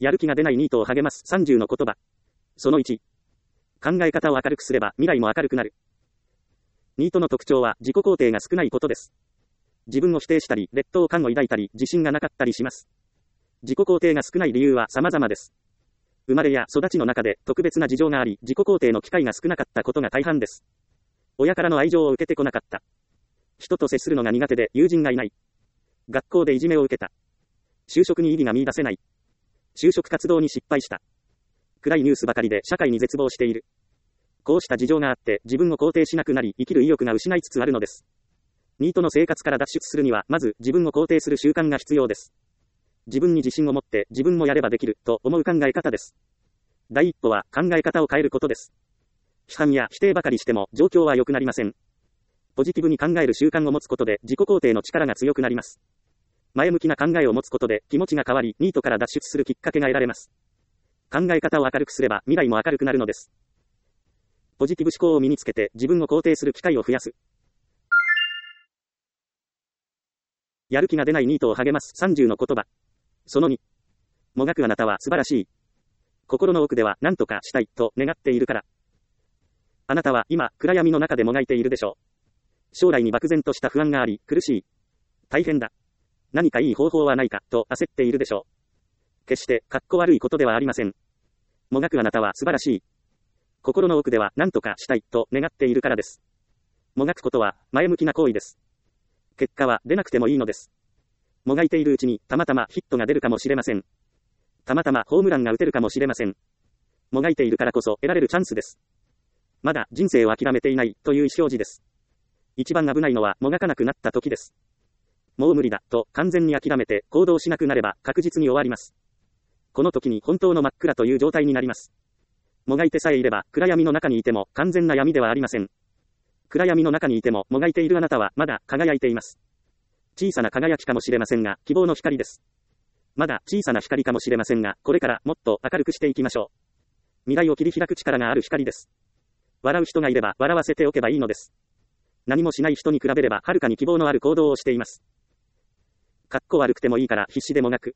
やる気が出ないニートを励ます30の言葉。その1。考え方を明るくすれば未来も明るくなる。ニートの特徴は自己肯定が少ないことです。自分を否定したり、劣等感を抱いたり、自信がなかったりします。自己肯定が少ない理由は様々です。生まれや育ちの中で特別な事情があり、自己肯定の機会が少なかったことが大半です。親からの愛情を受けてこなかった。人と接するのが苦手で友人がいない。学校でいじめを受けた。就職に意義が見出せない。就職活動に失敗した。暗いニュースばかりで社会に絶望している。こうした事情があって自分を肯定しなくなり生きる意欲が失いつつあるのです。ニートの生活から脱出するにはまず自分を肯定する習慣が必要です。自分に自信を持って自分もやればできると思う考え方です。第一歩は考え方を変えることです。批判や否定ばかりしても状況は良くなりません。ポジティブに考える習慣を持つことで自己肯定の力が強くなります。前向きな考えを持つことで気持ちが変わりニートから脱出するきっかけが得られます。考え方を明るくすれば未来も明るくなるのです。ポジティブ思考を身につけて自分を肯定する機会を増やす。やる気が出ないニートを励ます30の言葉。その2。もがくあなたは素晴らしい。心の奥では何とかしたいと願っているから。あなたは今暗闇の中でもがいているでしょう。将来に漠然とした不安があり苦しい。大変だ。何かいい方法はないかと焦っているでしょう。決してかっこ悪いことではありません。もがくあなたは素晴らしい。心の奥では何とかしたいと願っているからです。もがくことは前向きな行為です。結果は出なくてもいいのです。もがいているうちにたまたまヒットが出るかもしれません。たまたまホームランが打てるかもしれません。もがいているからこそ得られるチャンスです。まだ人生を諦めていないという意思表示です。一番危ないのはもがかなくなった時です。もう無理だと完全に諦めて行動しなくなれば確実に終わります。この時に本当の真っ暗という状態になります。もがいてさえいれば暗闇の中にいても完全な闇ではありません。暗闇の中にいてももがいているあなたはまだ輝いています。小さな輝きかもしれませんが希望の光です。まだ小さな光かもしれませんがこれからもっと明るくしていきましょう。未来を切り開く力がある光です。笑う人がいれば笑わせておけばいいのです。何もしない人に比べればはるかに希望のある行動をしています。かっこ悪くてもいいから必死でもがく。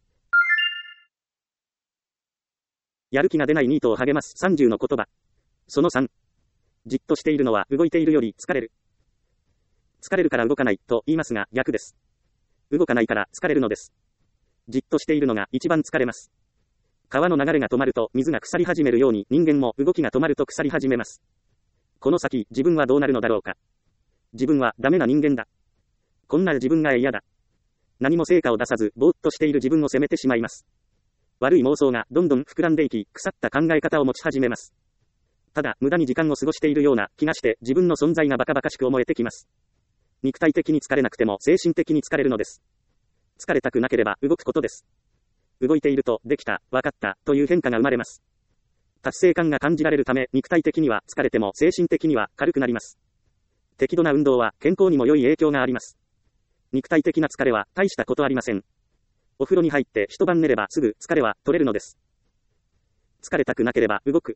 やる気が出ないニートを励ます30の言葉。その3。じっとしているのは動いているより疲れる。疲れるから動かないと言いますが逆です。動かないから疲れるのです。じっとしているのが一番疲れます。川の流れが止まると水が腐り始めるように人間も動きが止まると腐り始めます。この先自分はどうなるのだろうか。自分はダメな人間だ。こんな自分が嫌だ。何も成果を出さずぼーっとしている自分を責めてしまいます。悪い妄想がどんどん膨らんでいき腐った考え方を持ち始めます。ただ無駄に時間を過ごしているような気がして自分の存在がバカバカしく思えてきます。肉体的に疲れなくても精神的に疲れるのです。疲れたくなければ動くことです。動いているとできた、わかったという変化が生まれます。達成感が感じられるため肉体的には疲れても精神的には軽くなります。適度な運動は健康にも良い影響があります。肉体的な疲れは大したことありません。お風呂に入って一晩寝ればすぐ疲れは取れるのです。疲れたくなければ動く。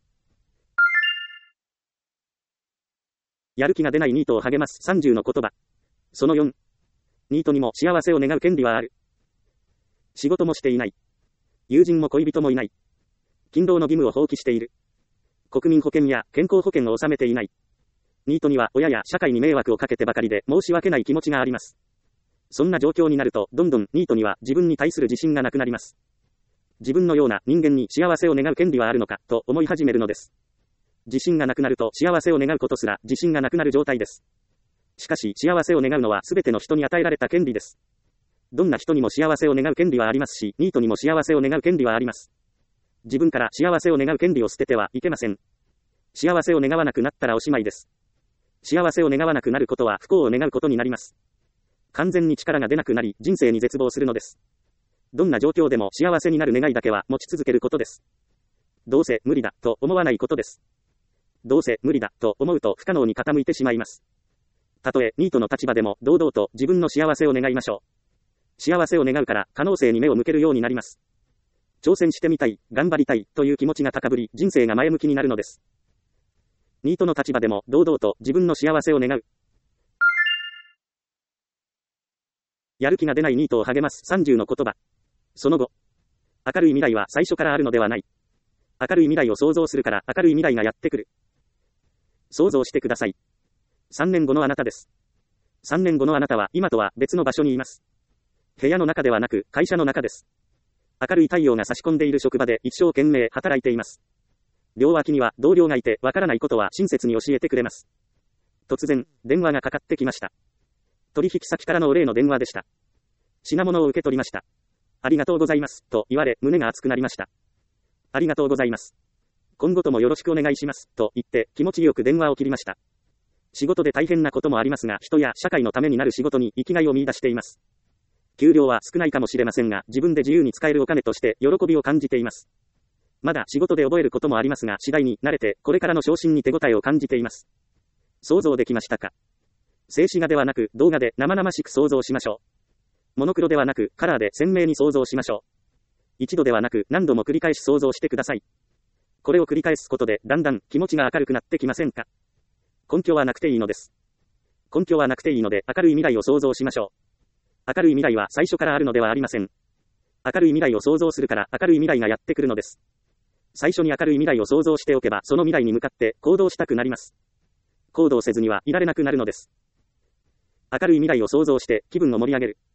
やる気が出ないニートを励ます30の言葉。その4。ニートにも幸せを願う権利はある。仕事もしていない。友人も恋人もいない。勤労の義務を放棄している。国民保険や健康保険を納めていない。ニートには親や社会に迷惑をかけてばかりで申し訳ない気持ちがあります。そんな状況になるとどんどんニートには自分に対する自信がなくなります。自分のような人間に幸せを願う権利はあるのかと思い始めるのです。自信がなくなると幸せを願うことすら自信がなくなる状態です。しかし幸せを願うのはすべての人に与えられた権利です。どんな人にも幸せを願う権利はありますし、ニートにも幸せを願う権利はあります。自分から幸せを願う権利を捨ててはいけません。幸せを願わなくなったらおしまいです。幸せを願わなくなることは不幸を願うことになります。完全に力が出なくなり人生に絶望するのです。どんな状況でも幸せになる願いだけは持ち続けることです。どうせ無理だと思わないことです。どうせ無理だと思うと不可能に傾いてしまいます。たとえニートの立場でも堂々と自分の幸せを願いましょう。幸せを願うから可能性に目を向けるようになります。挑戦してみたい、頑張りたいという気持ちが高ぶり人生が前向きになるのです。ニートの立場でも堂々と自分の幸せを願う。やる気が出ないニートを励ます30の言葉。その後。 明るい未来は最初からあるのではない。明るい未来を想像するから明るい未来がやってくる。想像してください。3年後のあなたです。3年後のあなたは今とは別の場所にいます。部屋の中ではなく会社の中です。明るい太陽が差し込んでいる職場で一生懸命働いています。両脇には同僚がいてわからないことは親切に教えてくれます。突然、電話がかかってきました。取引先からのお礼の電話でした。品物を受け取りました。ありがとうございます、と言われ胸が熱くなりました。ありがとうございます。今後ともよろしくお願いします、と言って気持ちよく電話を切りました。仕事で大変なこともありますが、人や社会のためになる仕事に生きがいを見出しています。給料は少ないかもしれませんが、自分で自由に使えるお金として喜びを感じています。まだ仕事で覚えることもありますが、次第に慣れて、これからの昇進に手応えを感じています。想像できましたか？静止画ではなく動画で生々しく想像しましょう。モノクロではなくカラーで鮮明に想像しましょう。一度ではなく何度も繰り返し想像してください。これを繰り返すことでだんだん気持ちが明るくなってきませんか？根拠はなくていいのです。根拠はなくていいので明るい未来を想像しましょう。明るい未来は最初からあるのではありません。明るい未来を想像するから明るい未来がやってくるのです。最初に明るい未来を想像しておけばその未来に向かって行動したくなります。行動せずにはいられなくなるのです。明るい未来を想像して気分を盛り上げる。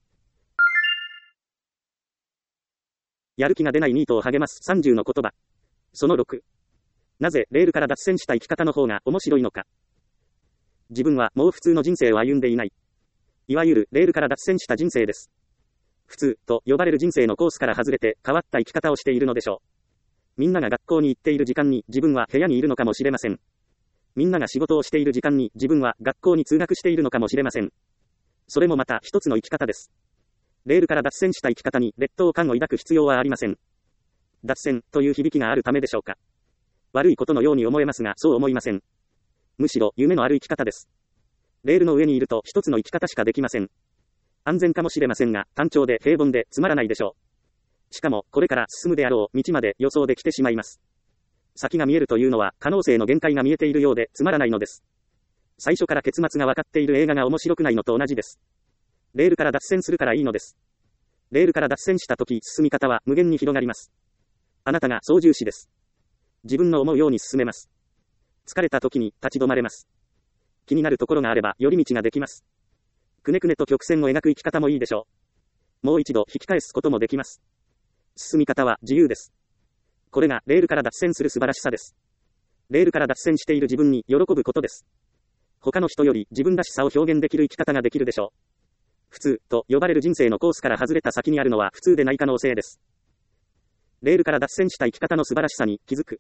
やる気が出ないニートを励ます30の言葉。その6。なぜレールから脱線した生き方の方が面白いのか。自分はもう普通の人生を歩んでいない。いわゆるレールから脱線した人生です。普通と呼ばれる人生のコースから外れて変わった生き方をしているのでしょう。みんなが学校に行っている時間に自分は部屋にいるのかもしれません。みんなが仕事をしている時間に自分は学校に通学しているのかもしれません。それもまた一つの生き方です。レールから脱線した生き方に劣等感を抱く必要はありません。脱線という響きがあるためでしょうか。悪いことのように思えますが、そう思いません。むしろ夢のある生き方です。レールの上にいると一つの生き方しかできません。安全かもしれませんが、単調で平凡でつまらないでしょう。しかも、これから進むであろう道まで予想できてしまいます。先が見えるというのは可能性の限界が見えているようでつまらないのです。最初から結末が分かっている映画が面白くないのと同じです。レールから脱線するからいいのです。レールから脱線した時、進み方は無限に広がります。あなたが操縦士です。自分の思うように進めます。疲れた時に立ち止まれます。気になるところがあれば寄り道ができます。くねくねと曲線を描く生き方もいいでしょう。もう一度引き返すこともできます。進み方は自由です。これがレールから脱線する素晴らしさです。レールから脱線している自分に喜ぶことです。他の人より自分らしさを表現できる生き方ができるでしょう。普通と呼ばれる人生のコースから外れた先にあるのは普通でない可能性です。レールから脱線した生き方の素晴らしさに気づく。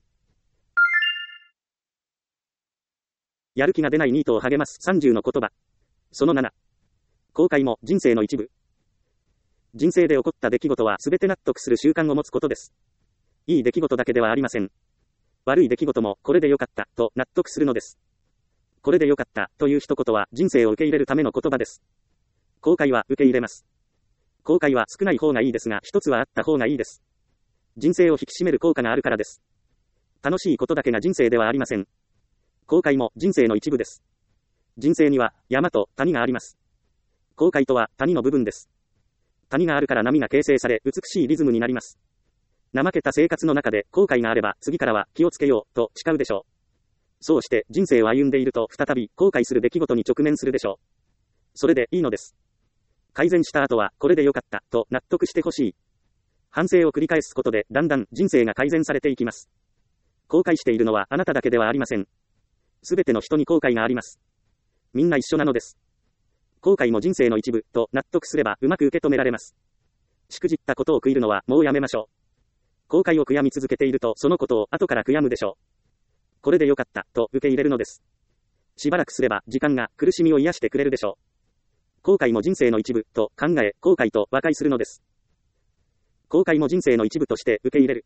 やる気が出ないニートを励ます30の言葉。その7。後悔も人生の一部。人生で起こった出来事は全て納得する習慣を持つことです。いい出来事だけではありません。悪い出来事もこれでよかったと納得するのです。これでよかったという一言は人生を受け入れるための言葉です。後悔は受け入れます。後悔は少ない方がいいですが一つはあった方がいいです。人生を引き締める効果があるからです。楽しいことだけが人生ではありません。後悔も人生の一部です。人生には山と谷があります。後悔とは谷の部分です。谷があるから波が形成され美しいリズムになります。怠けた生活の中で後悔があれば次からは気をつけようと誓うでしょう。そうして人生を歩んでいると再び後悔する出来事に直面するでしょう。それでいいのです。改善した後はこれでよかったと納得してほしい。反省を繰り返すことでだんだん人生が改善されていきます。後悔しているのはあなただけではありません。すべての人に後悔があります。みんな一緒なのです。後悔も人生の一部と納得すればうまく受け止められます。しくじったことを悔いるのはもうやめましょう。後悔を悔やみ続けているとそのことを後から悔やむでしょう。これでよかったと受け入れるのです。しばらくすれば時間が苦しみを癒してくれるでしょう。後悔も人生の一部と考え、後悔と和解するのです。後悔も人生の一部として受け入れる。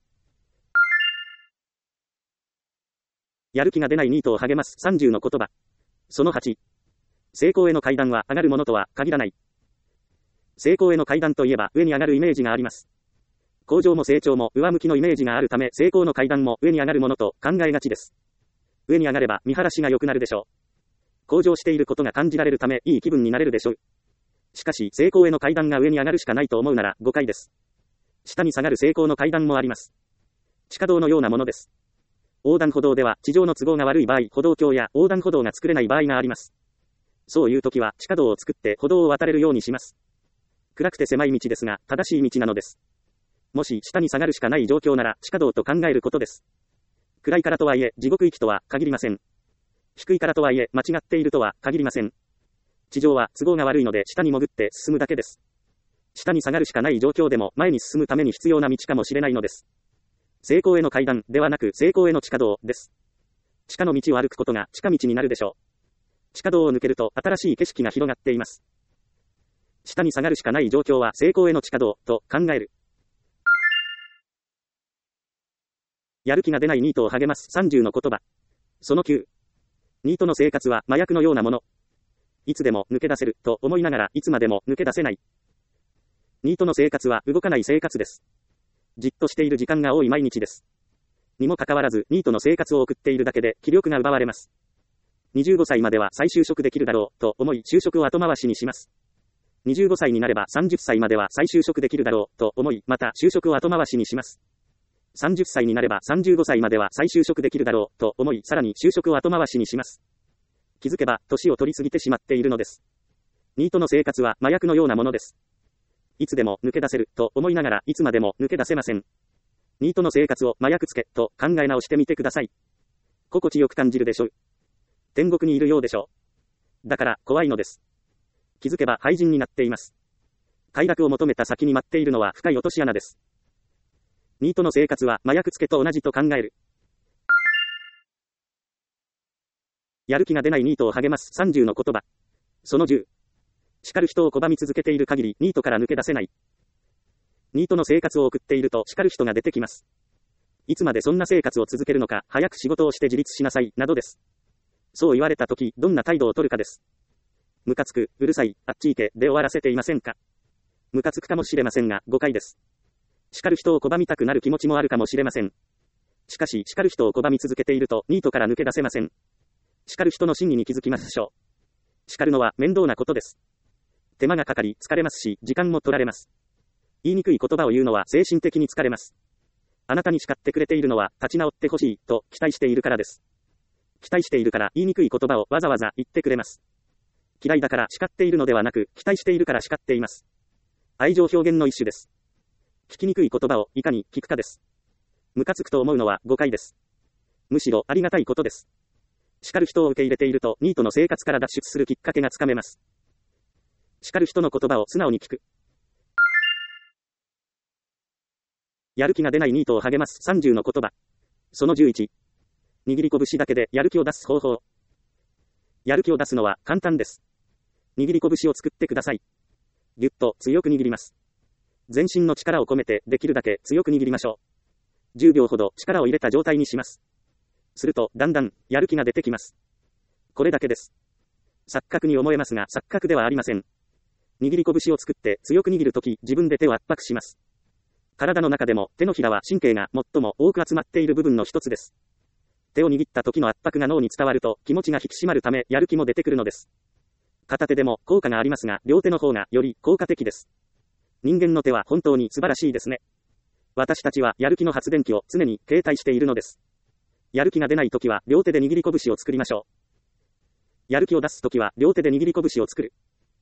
やる気が出ないニートを励ます30の言葉。その8。成功への階段は上がるものとは限らない。成功への階段といえば上に上がるイメージがあります。向上も成長も上向きのイメージがあるため成功の階段も上に上がるものと考えがちです。上に上がれば見晴らしが良くなるでしょう。向上していることが感じられるためいい気分になれるでしょう。しかし成功への階段が上に上がるしかないと思うなら誤解です。 下に下がる成功の階段もあります。地下道のようなものです。横断歩道では地上の都合が悪い場合、歩道橋や横断歩道が作れない場合があります。そういう時は地下道を作って歩道を渡れるようにします。暗くて狭い道ですが、正しい道なのです。もし下に下がるしかない状況なら地下道と考えることです。暗いからとはいえ地獄行きとは限りません。低いからとはいえ間違っているとは限りません。地上は都合が悪いので下に潜って進むだけです。下に下がるしかない状況でも前に進むために必要な道かもしれないのです。成功への階段ではなく成功への地下道です。地下の道を歩くことが近道になるでしょう。地下道を抜けると新しい景色が広がっています。下に下がるしかない状況は成功への地下道と考える。やる気が出ないニートを励ます30の言葉。その9。ニートの生活は麻薬のようなもの。いつでも抜け出せると思いながらいつまでも抜け出せない。ニートの生活は動かない生活です。じっとしている時間が多い毎日です。にもかかわらずニートの生活を送っているだけで気力が奪われます。25歳までは再就職できるだろうと思い就職を後回しにします。25歳になれば30歳までは再就職できるだろうと思いまた就職を後回しにします。30歳になれば35歳までは再就職できるだろうと思いさらに就職を後回しにします。気づけば年を取りすぎてしまっているのです。ニートの生活は麻薬のようなものです。いつでも抜け出せると思いながらいつまでも抜け出せません。ニートの生活を麻薬つけと考え直してみてください。心地よく感じるでしょう。天国にいるようでしょう。だから怖いのです。気づけば廃人になっています。快楽を求めた先に待っているのは深い落とし穴です。ニートの生活は麻薬つけと同じと考える。やる気が出ないニートを励ます30の言葉。その10。叱る人を拒み続けている限りニートから抜け出せない。ニートの生活を送っていると叱る人が出てきます。いつまでそんな生活を続けるのか、早く仕事をして自立しなさい、などです。そう言われたとき、どんな態度を取るかです。ムカつく、うるさい、あっち行け、で終わらせていませんか。ムカつくかもしれませんが、誤解です。叱る人を拒みたくなる気持ちもあるかもしれません。しかし、叱る人を拒み続けていると、ニートから抜け出せません。叱る人の真理に気づきましょう。叱るのは面倒なことです。手間がかかり、疲れますし、時間も取られます。言いにくい言葉を言うのは精神的に疲れます。あなたに叱ってくれているのは、立ち直ってほしい、と期待しているからです。期待しているから言いにくい言葉をわざわざ言ってくれます。嫌いだから叱っているのではなく、期待しているから叱っています。愛情表現の一種です。聞きにくい言葉をいかに聞くかです。ムカつくと思うのは誤解です。むしろありがたいことです。叱る人を受け入れていると、ニートの生活から脱出するきっかけがつかめます。叱る人の言葉を素直に聞く。やる気が出ないニートを励ます30の言葉。その11。握り拳だけでやる気を出す方法。やる気を出すのは簡単です。握り拳を作ってください。ぎゅっと強く握ります。全身の力を込めてできるだけ強く握りましょう。10秒ほど力を入れた状態にします。するとだんだんやる気が出てきます。これだけです。錯覚に思えますが錯覚ではありません。握り拳を作って強く握るとき、自分で手を圧迫します。体の中でも手のひらは神経が最も多く集まっている部分の一つです。手を握った時の圧迫が脳に伝わると気持ちが引き締まるためやる気も出てくるのです。片手でも効果がありますが両手の方がより効果的です。人間の手は本当に素晴らしいですね。私たちはやる気の発電機を常に携帯しているのです。やる気が出ないときは両手で握り拳を作りましょう。やる気を出すときは両手で握り拳を作る。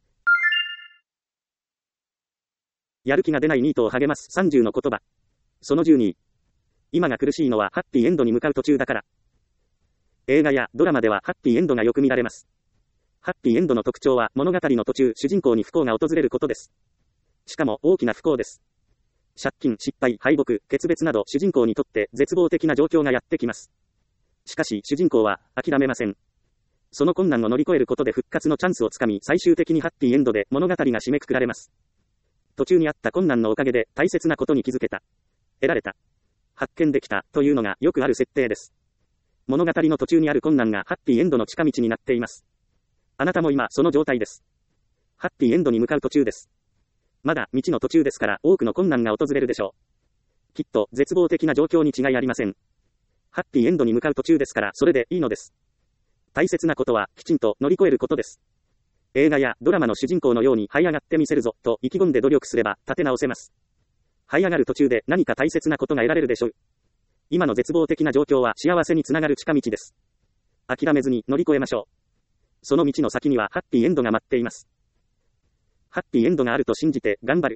やる気が出ないニートを励ます30の言葉。その12。今が苦しいのはハッピーエンドに向かう途中だから。映画やドラマではハッピーエンドがよく見られます。ハッピーエンドの特徴は物語の途中、主人公に不幸が訪れることです。しかも大きな不幸です。借金、失敗、敗北、決別など主人公にとって絶望的な状況がやってきます。しかし主人公は諦めません。その困難を乗り越えることで復活のチャンスをつかみ最終的にハッピーエンドで物語が締めくくられます。途中にあった困難のおかげで大切なことに気づけた。得られた。発見できたというのがよくある設定です。物語の途中にある困難がハッピーエンドの近道になっています。あなたも今その状態です。ハッピーエンドに向かう途中です。まだ道の途中ですから多くの困難が訪れるでしょう。きっと絶望的な状況に違いありません。ハッピーエンドに向かう途中ですからそれでいいのです。大切なことはきちんと乗り越えることです。映画やドラマの主人公のように這い上がってみせるぞと意気込んで努力すれば立て直せます。 這い上がる途中で何か大切なことが得られるでしょう。今の絶望的な状況は幸せにつながる近道です。諦めずに乗り越えましょう。その道の先にはハッピーエンドが待っています。ハッピーエンドがあると信じて頑張る。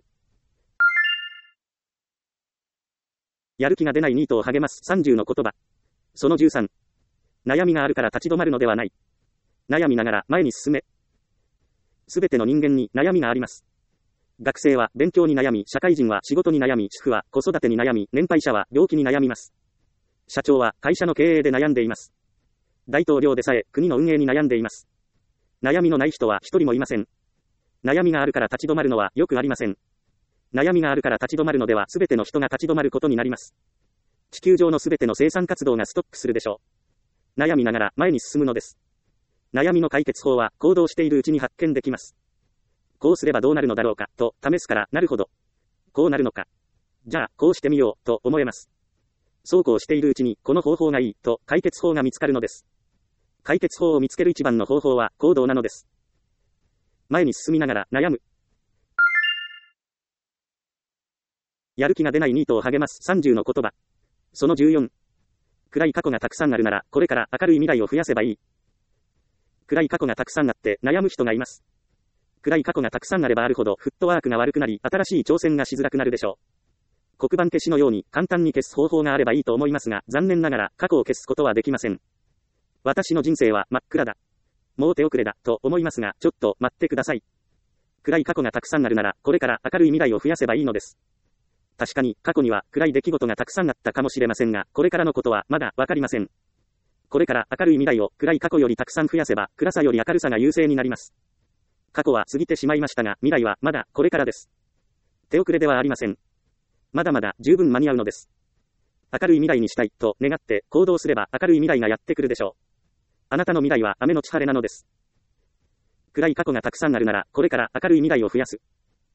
やる気が出ないニートを励ます30の言葉。その13。悩みがあるから立ち止まるのではない。悩みながら前に進め。すべての人間に悩みがあります。学生は勉強に悩み、社会人は仕事に悩み、主婦は子育てに悩み、年配者は病気に悩みます。社長は会社の経営で悩んでいます。大統領でさえ国の運営に悩んでいます。悩みのない人は一人もいません。悩みがあるから立ち止まるのはよくありません。悩みがあるから立ち止まるのではすべての人が立ち止まることになります。地球上のすべての生産活動がストップするでしょう。悩みながら前に進むのです。悩みの解決法は行動しているうちに発見できます。こうすればどうなるのだろうかと試すからなるほど。こうなるのか。じゃあこうしてみようと思えます。そうこうしているうちにこの方法がいいと解決法が見つかるのです。解決法を見つける一番の方法は行動なのです。前に進みながら悩む。やる気が出ないニートを励ます30の言葉。その14。暗い過去がたくさんあるならこれから明るい未来を増やせばいい。暗い過去がたくさんあって悩む人がいます。暗い過去がたくさんあればあるほどフットワークが悪くなり新しい挑戦がしづらくなるでしょう。黒板消しのように簡単に消す方法があればいいと思いますが残念ながら過去を消すことはできません。私の人生は真っ暗だ。もう手遅れだと思いますがちょっと待ってください。暗い過去がたくさんあるならこれから明るい未来を増やせばいいのです。確かに過去には暗い出来事がたくさんあったかもしれませんがこれからのことはまだわかりません。これから明るい未来を暗い過去よりたくさん増やせば暗さより明るさが優勢になります。過去は過ぎてしまいましたが未来はまだこれからです。手遅れではありません。まだまだ十分間に合うのです。明るい未来にしたいと願って行動すれば明るい未来がやってくるでしょう。あなたの未来は雨のち晴れなのです。暗い過去がたくさんあるならこれから明るい未来を増やす。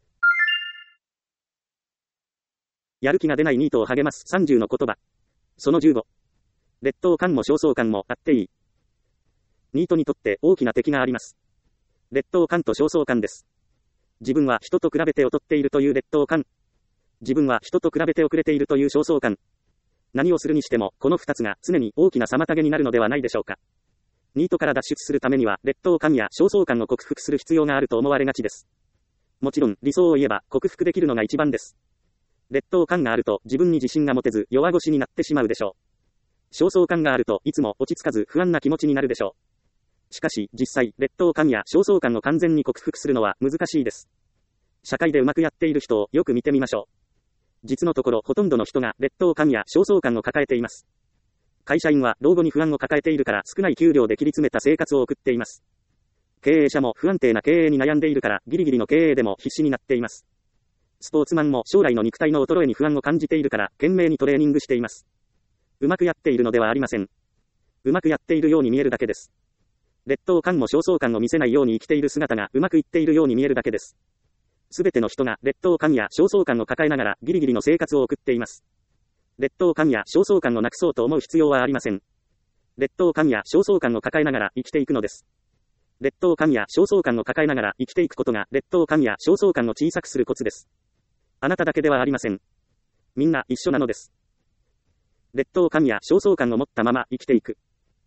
やる気が出ないニートを励ます30の言葉。その15。劣等感も焦燥感もあっていい。ニートにとって大きな敵があります。劣等感と焦燥感です。自分は人と比べて劣っているという劣等感。自分は人と比べて遅れているという焦燥感。何をするにしてもこの2つが常に大きな妨げになるのではないでしょうか。ニートから脱出するためには劣等感や焦燥感を克服する必要があると思われがちです。もちろん理想を言えば克服できるのが一番です。劣等感があると自分に自信が持てず弱腰になってしまうでしょう。焦燥感があるといつも落ち着かず不安な気持ちになるでしょう。しかし実際劣等感や焦燥感を完全に克服するのは難しいです。社会でうまくやっている人をよく見てみましょう。実のところほとんどの人が劣等感や焦燥感を抱えています。会社員は老後に不安を抱えているから少ない給料で切り詰めた生活を送っています。経営者も不安定な経営に悩んでいるからギリギリの経営でも必死になっています。スポーツマンも将来の肉体の衰えに不安を感じているから懸命にトレーニングしています。うまくやっているのではありません。うまくやっているように見えるだけです。劣等感も焦燥感を見せないように生きている姿がうまくいっているように見えるだけです。すべての人が劣等感や焦燥感を抱えながらギリギリの生活を送っています。劣等感や焦燥感をなくそうと思う必要はありません。劣等感や焦燥感を抱えながら生きていくのです。劣等感や焦燥感を抱えながら生きていくことが劣等感や焦燥感を小さくするコツです。あなただけではありません。みんな一緒なのです。劣等感や焦燥感を持ったまま生きていく。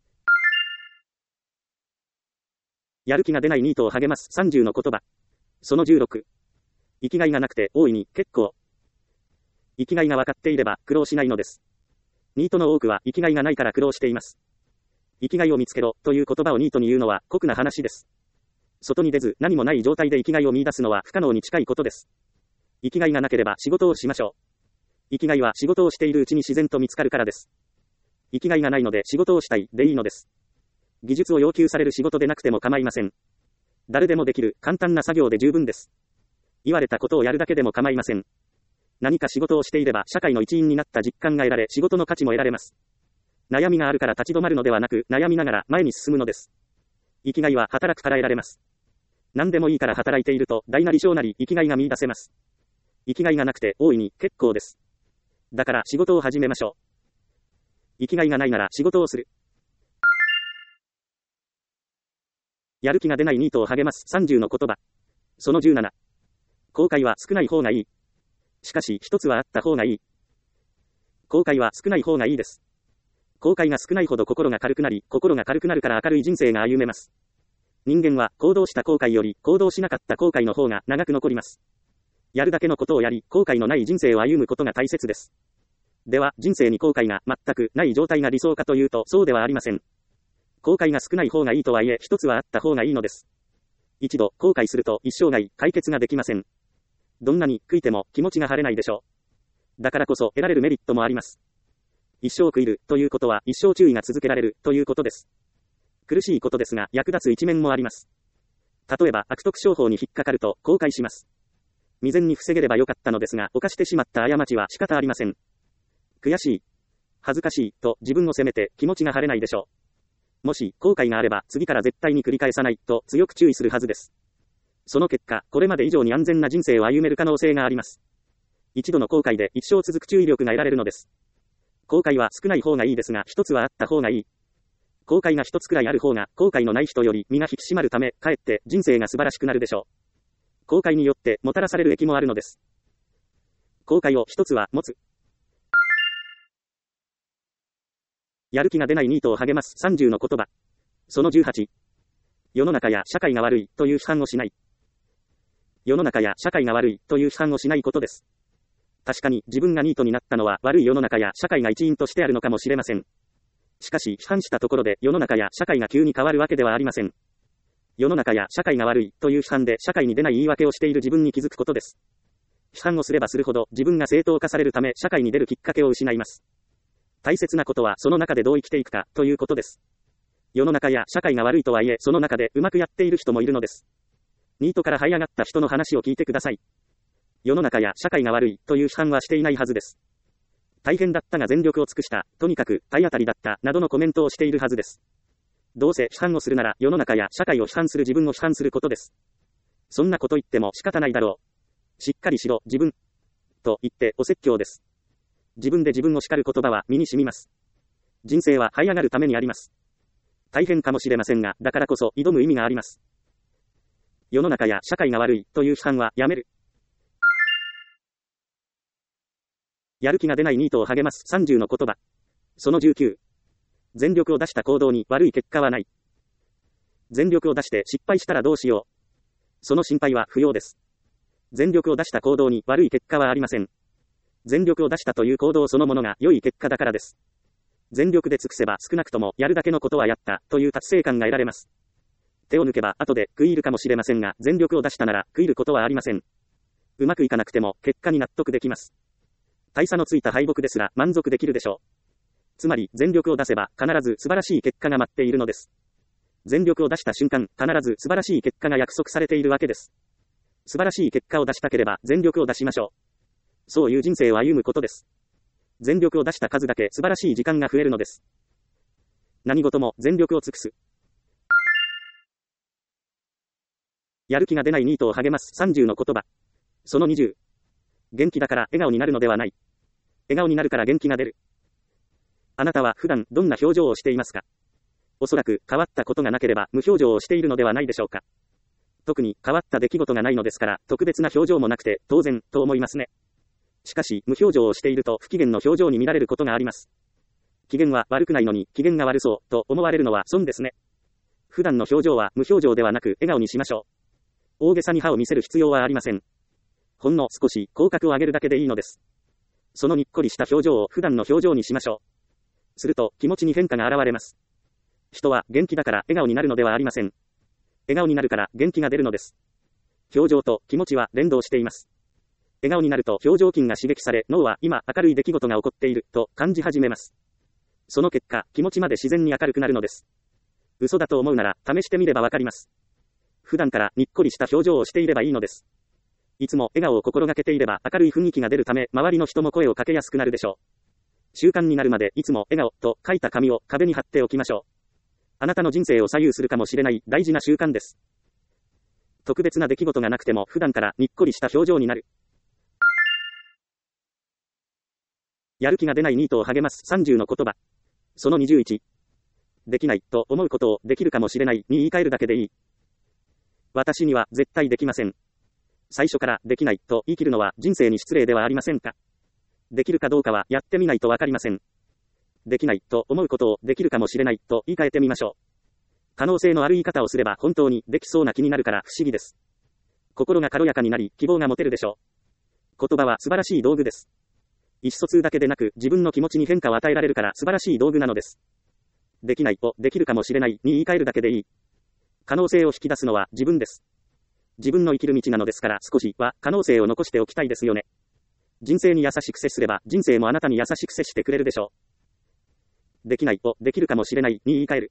やる気が出ないニートを励ます30の言葉。その16。生きがいがなくて大いに結構。生きがいが分かっていれば苦労しないのです。ニートの多くは生きがいがないから苦労しています。生きがいを見つけろという言葉をニートに言うのは酷な話です。外に出ず何もない状態で生きがいを見出すのは不可能に近いことです。生きがいがなければ仕事をしましょう。生きがいは仕事をしているうちに自然と見つかるからです。生きがいがないので仕事をしたいでいいのです。技術を要求される仕事でなくても構いません。誰でもできる簡単な作業で十分です。言われたことをやるだけでも構いません。何か仕事をしていれば社会の一員になった実感が得られ仕事の価値も得られます。悩みがあるから立ち止まるのではなく悩みながら前に進むのです。生きがいは働くから得られます。何でもいいから働いていると大なり小なり生きがいが見出せます。生きがいがなくて大いに結構です。だから仕事を始めましょう。生きがいがないなら仕事をする。やる気が出ないニートを励ます30の言葉。その17。後悔は少ない方がいい。 しかし一つはあった方がいい。後悔は少ない方がいいです。後悔が少ないほど心が軽くなり、心が軽くなるから明るい人生が歩めます。人間は行動した後悔より行動しなかった後悔の方が長く残ります。やるだけのことをやり、後悔のない人生を歩むことが大切です。では、人生に後悔が全くない状態が理想かというと、そうではありません。後悔が少ない方がいいとはいえ、一つはあった方がいいのです。一度後悔すると一生涯解決ができません。どんなに悔いても気持ちが晴れないでしょう。だからこそ得られるメリットもあります。一生悔いるということは一生注意が続けられるということです。苦しいことですが役立つ一面もあります。例えば悪徳商法に引っかかると後悔します。未然に防げればよかったのですが犯してしまった過ちは仕方ありません。悔しい、恥ずかしいと自分を責めて気持ちが晴れないでしょう。もし後悔があれば次から絶対に繰り返さないと強く注意するはずです。その結果、これまで以上に安全な人生を歩める可能性があります。一度の後悔で一生続く注意力が得られるのです。後悔は少ない方がいいですが一つはあった方がいい。後悔が一つくらいある方が後悔のない人より身が引き締まるため、かえって人生が素晴らしくなるでしょう。後悔によってもたらされる益もあるのです。後悔を一つは持つ。やる気が出ないニートを励ます30の言葉。その18。世の中や社会が悪いという批判をしない。世の中や社会が悪いという批判をしないことです。確かに自分がニートになったのは悪い世の中や社会が一因としてあるのかもしれません。しかし批判したところで世の中や社会が急に変わるわけではありません。世の中や社会が悪いという批判で社会に出ない言い訳をしている自分に気づくことです。批判をすればするほど自分が正当化されるため社会に出るきっかけを失います。大切なことはその中でどう生きていくかということです。世の中や社会が悪いとはいえその中でうまくやっている人もいるのです。ニートから這い上がった人の話を聞いてください。世の中や社会が悪いという批判はしていないはずです。大変だったが全力を尽くした、とにかく体当たりだったなどのコメントをしているはずです。どうせ批判をするなら世の中や社会を批判する自分を批判することです。そんなこと言っても仕方ないだろう。しっかりしろ自分と言ってお説教です。自分で自分を叱る言葉は身に染みます。人生は這い上がるためにあります。大変かもしれませんが、だからこそ挑む意味があります。世の中や社会が悪いという批判はやめる。やる気が出ないニートを励ます30の言葉。その19。全力を出した行動に悪い結果はない。全力を出して失敗したらどうしよう。その心配は不要です。全力を出した行動に悪い結果はありません。全力を出したという行動そのものが良い結果だからです。全力で尽くせば少なくともやるだけのことはやったという達成感が得られます。手を抜けば後で悔いるかもしれませんが、全力を出したなら悔いることはありません。うまくいかなくても結果に納得できます。大差のついた敗北ですら満足できるでしょう。つまり全力を出せば必ず素晴らしい結果が待っているのです。全力を出した瞬間、必ず素晴らしい結果が約束されているわけです。素晴らしい結果を出したければ全力を出しましょう。そういう人生を歩むことです。全力を出した数だけ素晴らしい時間が増えるのです。何事も全力を尽くす。やる気が出ないニートを励ます30の言葉。その20。元気だから笑顔になるのではない。笑顔になるから元気が出る。あなたは普段どんな表情をしていますか？おそらく変わったことがなければ無表情をしているのではないでしょうか。特に変わった出来事がないのですから特別な表情もなくて当然と思いますね。しかし無表情をしていると不機嫌の表情に見られることがあります。機嫌は悪くないのに機嫌が悪そうと思われるのは損ですね。普段の表情は無表情ではなく笑顔にしましょう。大げさに歯を見せる必要はありません。ほんの少し口角を上げるだけでいいのです。そのにっこりした表情を普段の表情にしましょう。すると気持ちに変化が現れます。人は元気だから笑顔になるのではありません。笑顔になるから元気が出るのです。表情と気持ちは連動しています。笑顔になると表情筋が刺激され脳は今明るい出来事が起こっていると感じ始めます。その結果気持ちまで自然に明るくなるのです。嘘だと思うなら試してみればわかります。普段からにっこりした表情をしていればいいのです。いつも笑顔を心がけていれば明るい雰囲気が出るため周りの人も声をかけやすくなるでしょう。習慣になるまでいつも笑顔と書いた紙を壁に貼っておきましょう。あなたの人生を左右するかもしれない大事な習慣です。特別な出来事がなくても普段からにっこりした表情になる。やる気が出ないニートを励ます30の言葉。その21。できないと思うことをできるかもしれないに言い換えるだけでいい。私には絶対できません。 最初からできないと言い切るのは人生に失礼ではありませんか。できるかどうかはやってみないとわかりません。できないと思うことをできるかもしれないと言い換えてみましょう。可能性のある言い方をすれば本当にできそうな気になるから不思議です。心が軽やかになり希望が持てるでしょう。言葉は素晴らしい道具です。意思疎通だけでなく自分の気持ちに変化を与えられるから素晴らしい道具なのです。できないをできるかもしれないに言い換えるだけでいい。可能性を引き出すのは自分です。自分の生きる道なのですから少しは可能性を残しておきたいですよね。人生に優しく接すれば人生もあなたに優しく接してくれるでしょう。できないをできるかもしれないに言い換える。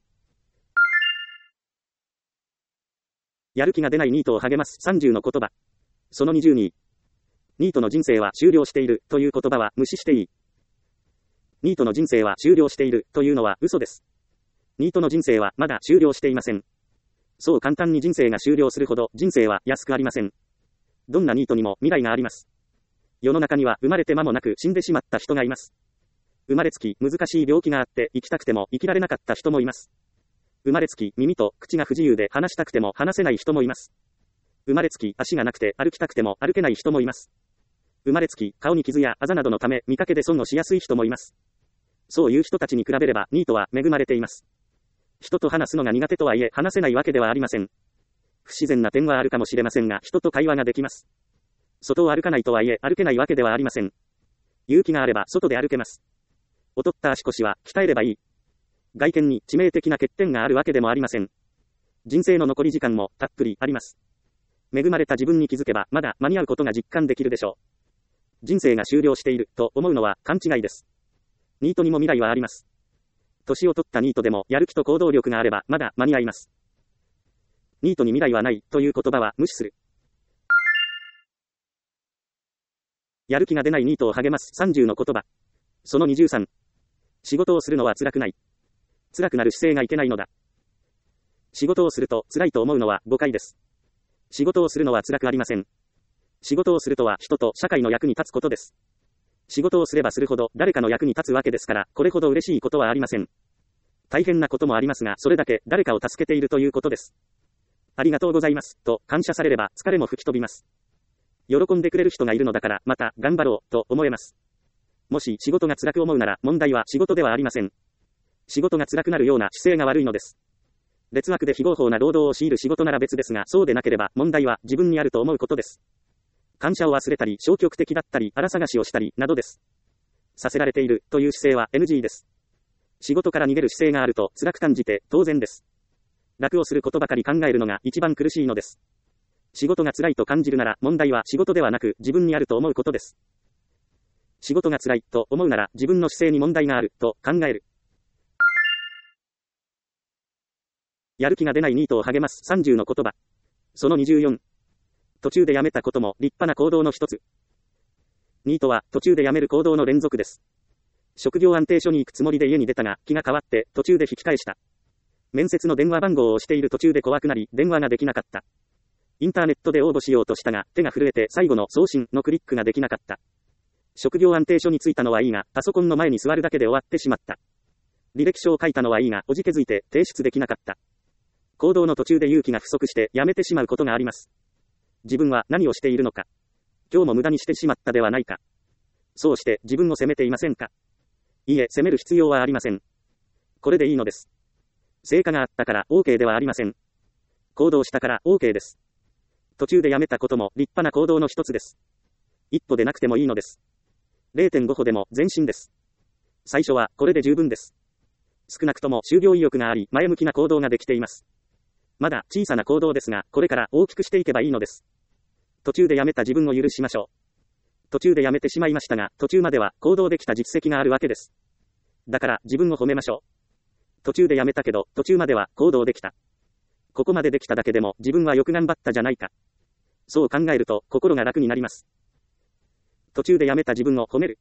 やる気が出ないニートを励ます30の言葉。その20に、ニートの人生は終了しているという言葉は無視していい。ニートの人生は終了しているというのは嘘です。ニートの人生はまだ終了していません。そう簡単に人生が終了するほど人生は安くありません。どんなニートにも未来があります。世の中には生まれて間もなく死んでしまった人がいます。生まれつき難しい病気があって生きたくても生きられなかった人もいます。生まれつき耳と口が不自由で話したくても話せない人もいます。生まれつき足がなくて歩きたくても歩けない人もいます。生まれつき顔に傷やあざなどのため見かけで損をしやすい人もいます。そういう人たちに比べればニートは恵まれています。人と話すのが苦手とはいえ話せないわけではありません。不自然な点はあるかもしれませんが人と会話ができます。外を歩かないとはいえ歩けないわけではありません。勇気があれば外で歩けます。劣った足腰は鍛えればいい。外見に致命的な欠点があるわけでもありません。人生の残り時間もたっぷりあります。恵まれた自分に気づけばまだ間に合うことが実感できるでしょう。人生が終了していると思うのは勘違いです。ニートにも未来はあります。年を取ったニートでもやる気と行動力があればまだ間に合います。ニートに未来はないという言葉は無視する。やる気が出ないニートを励ます30の言葉。その23。仕事をするのは辛くない。辛くなる姿勢がいけないのだ。仕事をすると辛いと思うのは誤解です。仕事をするのは辛くありません。仕事をするとは人と社会の役に立つことです。仕事をすればするほど誰かの役に立つわけですから、これほど嬉しいことはありません。大変なこともありますが、それだけ誰かを助けているということです。ありがとうございます、と感謝されれば疲れも吹き飛びます。喜んでくれる人がいるのだから、また頑張ろう、と思えます。もし仕事が辛く思うなら、問題は仕事ではありません。仕事が辛くなるような姿勢が悪いのです。劣悪で非合法な労働を強いる仕事なら別ですが、そうでなければ問題は自分にあると思うことです。感謝を忘れたり、消極的だったり、荒探しをしたり、などです。させられているという姿勢は NG です。仕事から逃げる姿勢があると辛く感じて当然です。楽をすることばかり考えるのが一番苦しいのです。仕事が辛いと感じるなら、問題は仕事ではなく自分にあると思うことです。仕事が辛いと思うなら、自分の姿勢に問題があると考える。やる気が出ないニートを励ます30の言葉。その24。途中でやめたことも立派な行動の一つ。ニートは途中でやめる行動の連続です。職業安定所に行くつもりで家に出たが、気が変わって途中で引き返した。面接の電話番号を押している途中で怖くなり、電話ができなかった。インターネットで応募しようとしたが、手が震えて最後の送信のクリックができなかった。職業安定所に着いたのはいいが、パソコンの前に座るだけで終わってしまった。履歴書を書いたのはいいが、おじけづいて提出できなかった。行動の途中で勇気が不足してやめてしまうことがあります。自分は何をしているのか。今日も無駄にしてしまったではないか。そうして自分を責めていませんか。いいえ、責める必要はありません。これでいいのです。成果があったから OK ではありません。行動したから OK です。途中でやめたことも立派な行動の一つです。一歩でなくてもいいのです。0.5 歩でも前進です。最初はこれで十分です。少なくとも就業意欲があり、前向きな行動ができています。まだ小さな行動ですが、これから大きくしていけばいいのです。途中でやめた自分を許しましょう。途中でやめてしまいましたが、途中までは行動できた実績があるわけです。だから自分を褒めましょう。途中でやめたけど、途中までは行動できた。ここまでできただけでも自分はよく頑張ったじゃないか。そう考えると心が楽になります。途中でやめた自分を褒める。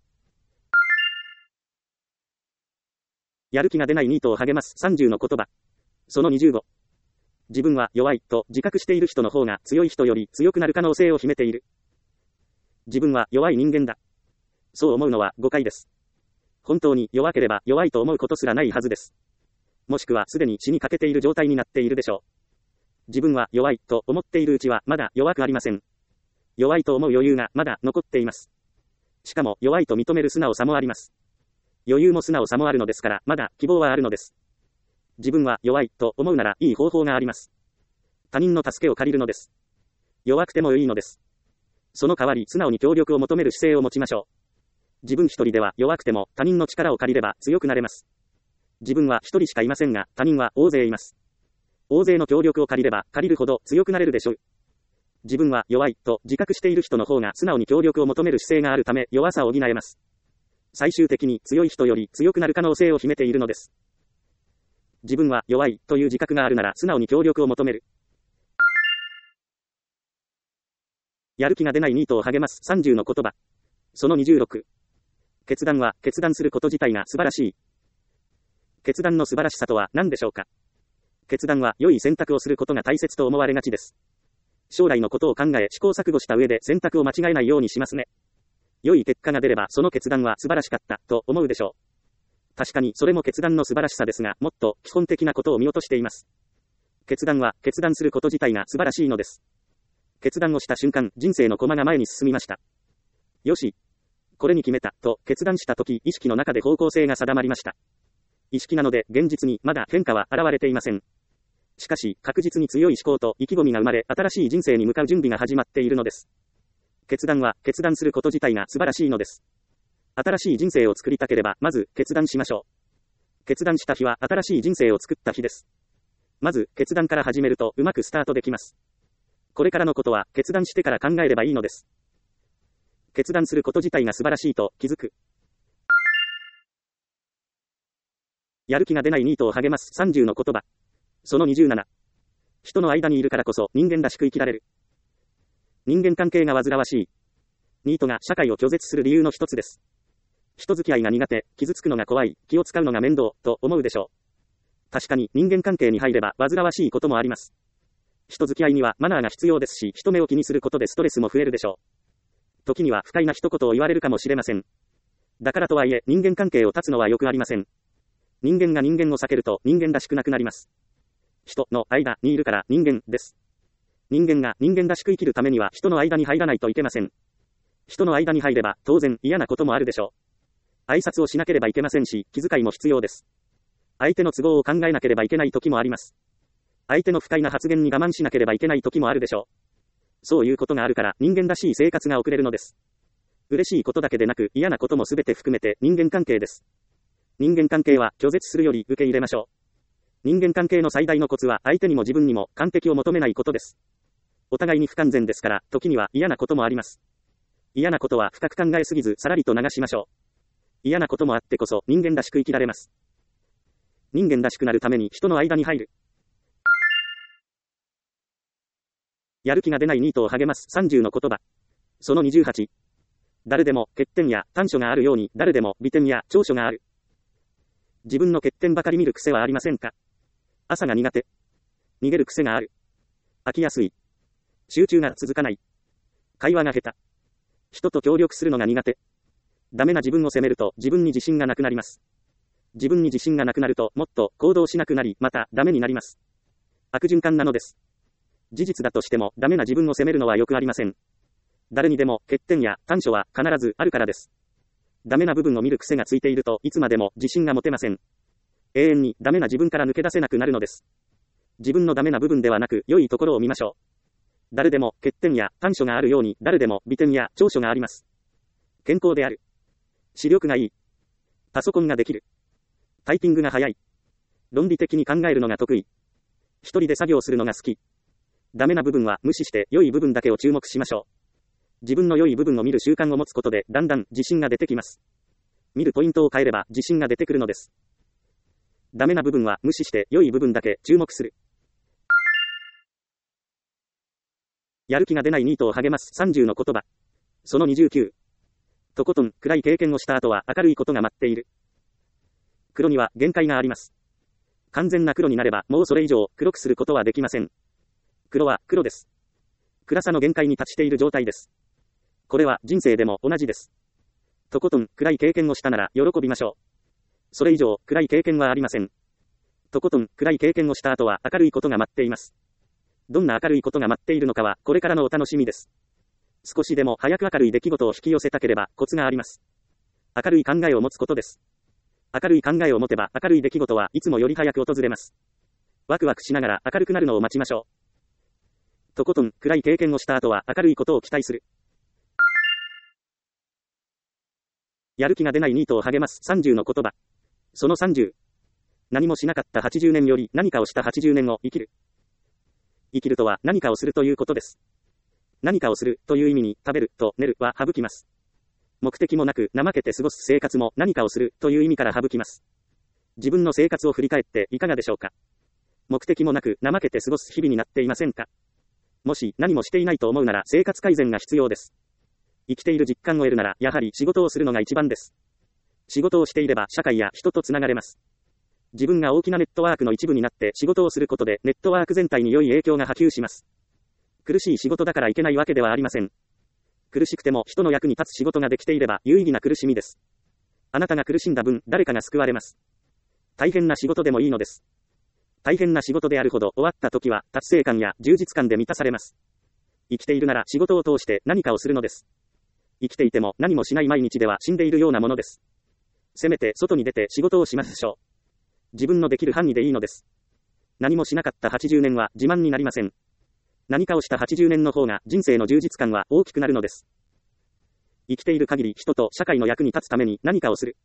やる気が出ないニートを励ます30の言葉。その25。自分は弱いと自覚している人の方が強い人より強くなる可能性を秘めている。自分は弱い人間だ。そう思うのは誤解です。本当に弱ければ弱いと思うことすらないはずです。もしくはすでに死にかけている状態になっているでしょう。自分は弱いと思っているうちはまだ弱くありません。 弱いと思う余裕がまだ残っています。しかも弱いと認める素直さもあります。余裕も素直さもあるのですから、まだ希望はあるのです。自分は弱いと思うならいい方法があります。他人の助けを借りるのです。弱くてもいいのです。その代わり素直に協力を求める姿勢を持ちましょう。自分一人では弱くても他人の力を借りれば強くなれます。自分は一人しかいませんが、他人は大勢います。大勢の協力を借りれば借りるほど強くなれるでしょう。自分は弱いと自覚している人の方が素直に協力を求める姿勢があるため弱さを補えます。最終的に強い人より強くなる可能性を秘めているのです。自分は弱いという自覚があるなら素直に協力を求める。やる気が出ないニートを励ます30の言葉。その26。決断は決断すること自体が素晴らしい。決断の素晴らしさとは何でしょうか。決断は良い選択をすることが大切と思われがちです。将来のことを考え試行錯誤した上で選択を間違えないようにしますね。良い結果が出ればその決断は素晴らしかったと思うでしょう。確かにそれも決断の素晴らしさですが、もっと基本的なことを見落としています。決断は決断すること自体が素晴らしいのです。決断をした瞬間、人生の駒が前に進みました。よし、これに決めたと決断したとき、意識の中で方向性が定まりました。意識なので現実にまだ変化は現れていません。しかし確実に強い思考と意気込みが生まれ、新しい人生に向かう準備が始まっているのです。決断は決断すること自体が素晴らしいのです。新しい人生を作りたければまず決断しましょう。決断した日は新しい人生を作った日です。まず決断から始めるとうまくスタートできます。これからのことは決断してから考えればいいのです。決断すること自体が素晴らしいと気づく。やる気が出ないニートを励ます30の言葉。その27。人の間にいるからこそ人間らしく生きられる。人間関係が煩わしい。ニートが社会を拒絶する理由の一つです。人付き合いが苦手、傷つくのが怖い、気を使うのが面倒、と思うでしょう。確かに人間関係に入れば煩わしいこともあります。人付き合いにはマナーが必要ですし、人目を気にすることでストレスも増えるでしょう。時には不快な一言を言われるかもしれません。だからとはいえ、人間関係を断つのはよくありません。人間が人間を避けると人間らしくなくなります。人の間にいるから人間です。人間が人間らしく生きるためには人の間に入らないといけません。人の間に入れば当然嫌なこともあるでしょう。挨拶をしなければいけませんし、気遣いも必要です。相手の都合を考えなければいけない時もあります。相手の不快な発言に我慢しなければいけない時もあるでしょう。そういうことがあるから人間らしい生活が送れるのです。嬉しいことだけでなく嫌なこともすべて含めて人間関係です。人間関係は拒絶するより受け入れましょう。人間関係の最大のコツは相手にも自分にも完璧を求めないことです。お互いに不完全ですから、時には嫌なこともあります。嫌なことは深く考えすぎずさらりと流しましょう。嫌なこともあってこそ人間らしく生きられます。人間らしくなるために人の間に入る。やる気が出ないニートを励ます30の言葉。その28。誰でも欠点や短所があるように誰でも美点や長所がある。自分の欠点ばかり見る癖はありませんか？朝が苦手。逃げる癖がある。飽きやすい。集中が続かない。会話が下手。人と協力するのが苦手。ダメな自分を責めると自分に自信がなくなります。自分に自信がなくなるともっと行動しなくなり、またダメになります。悪循環なのです。事実だとしてもダメな自分を責めるのはよくありません。誰にでも欠点や短所は必ずあるからです。ダメな部分を見る癖がついているといつまでも自信が持てません。永遠にダメな自分から抜け出せなくなるのです。自分のダメな部分ではなく良いところを見ましょう。誰でも欠点や短所があるように誰でも美点や長所があります。健康である。視力がいい。パソコンができる。タイピングが早い。論理的に考えるのが得意。一人で作業するのが好き。ダメな部分は無視して良い部分だけを注目しましょう。自分の良い部分を見る習慣を持つことでだんだん自信が出てきます。見るポイントを変えれば自信が出てくるのです。ダメな部分は無視して良い部分だけ注目する。やる気が出ないニートを励ます30の言葉。その29。とことん暗い経験をした後は明るいことが待っている。黒には限界があります。完全な黒になればもうそれ以上黒くすることはできません。黒は黒です。暗さの限界に達している状態です。これは人生でも同じです。とことん暗い経験をしたなら喜びましょう。それ以上暗い経験はありません。とことん暗い経験をした後は明るいことが待っています。どんな明るいことが待っているのかはこれからのお楽しみです。 少しでも早く明るい出来事を引き寄せたければコツがあります。明るい考えを持つことです。明るい考えを持てば明るい出来事はいつもより早く訪れます。ワクワクしながら明るくなるのを待ちましょう。とことん暗い経験をした後は明るいことを期待する。やる気が出ないニートを励ます30の言葉。その30。何もしなかった80年より何かをした80年を生きる。生きるとは何かをするということです。何かをするという意味に食べると寝るは省きます。目的もなく怠けて過ごす生活も何かをするという意味から省きます。自分の生活を振り返っていかがでしょうか。目的もなく怠けて過ごす日々になっていませんか。もし何もしていないと思うなら生活改善が必要です。生きている実感を得るならやはり仕事をするのが一番です。仕事をしていれば社会や人とつながれます。自分が大きなネットワークの一部になって仕事をすることでネットワーク全体に良い影響が波及します。苦しい仕事だからいけないわけではありません。苦しくても人の役に立つ仕事ができていれば有意義な苦しみです。あなたが苦しんだ分誰かが救われます。大変な仕事でもいいのです。大変な仕事であるほど終わった時は達成感や充実感で満たされます。生きているなら仕事を通して何かをするのです。生きていても何もしない毎日では死んでいるようなものです。せめて外に出て仕事をしましょう。自分のできる範囲でいいのです。何もしなかった80年は自慢になりません。何かをした80年の方が人生の充実感は大きくなるのです。生きている限り人と社会の役に立つために何かをする。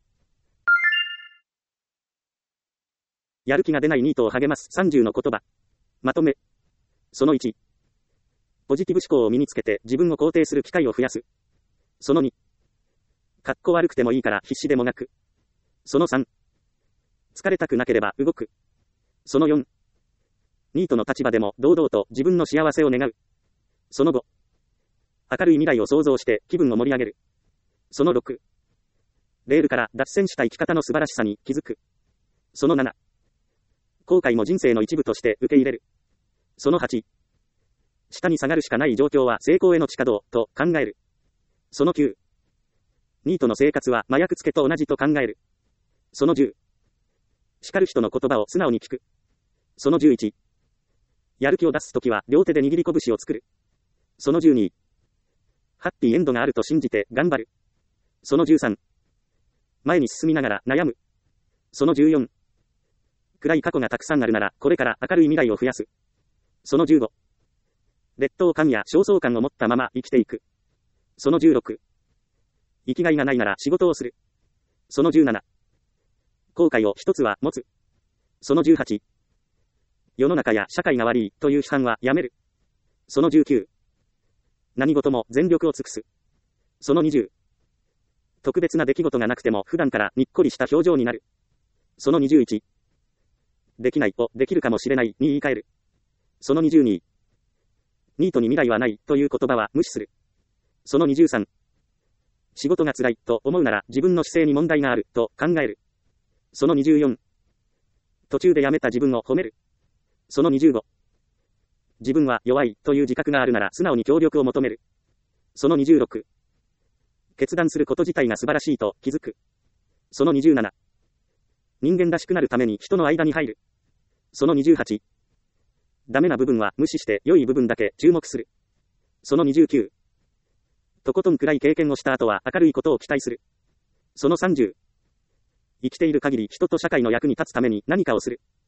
やる気が出ないニートを励ます30の言葉。まとめ。その1。ポジティブ思考を身につけて自分を肯定する機会を増やす。その2。かっこ悪くてもいいから必死でもがく。その3。疲れたくなければ動く。その4。ニートの立場でも堂々と自分の幸せを願う。その5。明るい未来を想像して気分を盛り上げる。その6。レールから脱線した生き方の素晴らしさに気づく。その7。後悔も人生の一部として受け入れる。その8。下に下がるしかない状況は成功への地下道と考える。その9。ニートの生活は麻薬漬けと同じと考える。その10。叱る人の言葉を素直に聞く。その11。やる気を出すときは両手で握り拳を作る。その12。ハッピーエンドがあると信じて頑張る。その13。前に進みながら悩む。その14。暗い過去がたくさんあるならこれから明るい未来を増やす。その15。劣等感や焦燥感を持ったまま生きていく。その16。生きがいがないなら仕事をする。その17。後悔を一つは持つ。その18。世の中や社会が悪いという批判はやめる。その19。何事も全力を尽くす。その20。特別な出来事がなくても普段からにっこりした表情になる。その21。できないをできるかもしれないに言い換える。その22。ニートに未来はないという言葉は無視する。その23。仕事が辛いと思うなら自分の姿勢に問題があると考える。その24。途中でやめた自分を褒める。その25。自分は弱いという自覚があるなら素直に協力を求める。その26。決断すること自体が素晴らしいと気づく。その27。人間らしくなるために人の間に入る。その28。ダメな部分は無視して良い部分だけ注目する。その29。とことん暗い経験をした後は明るいことを期待する。その30。生きている限り人と社会の役に立つために何かをする。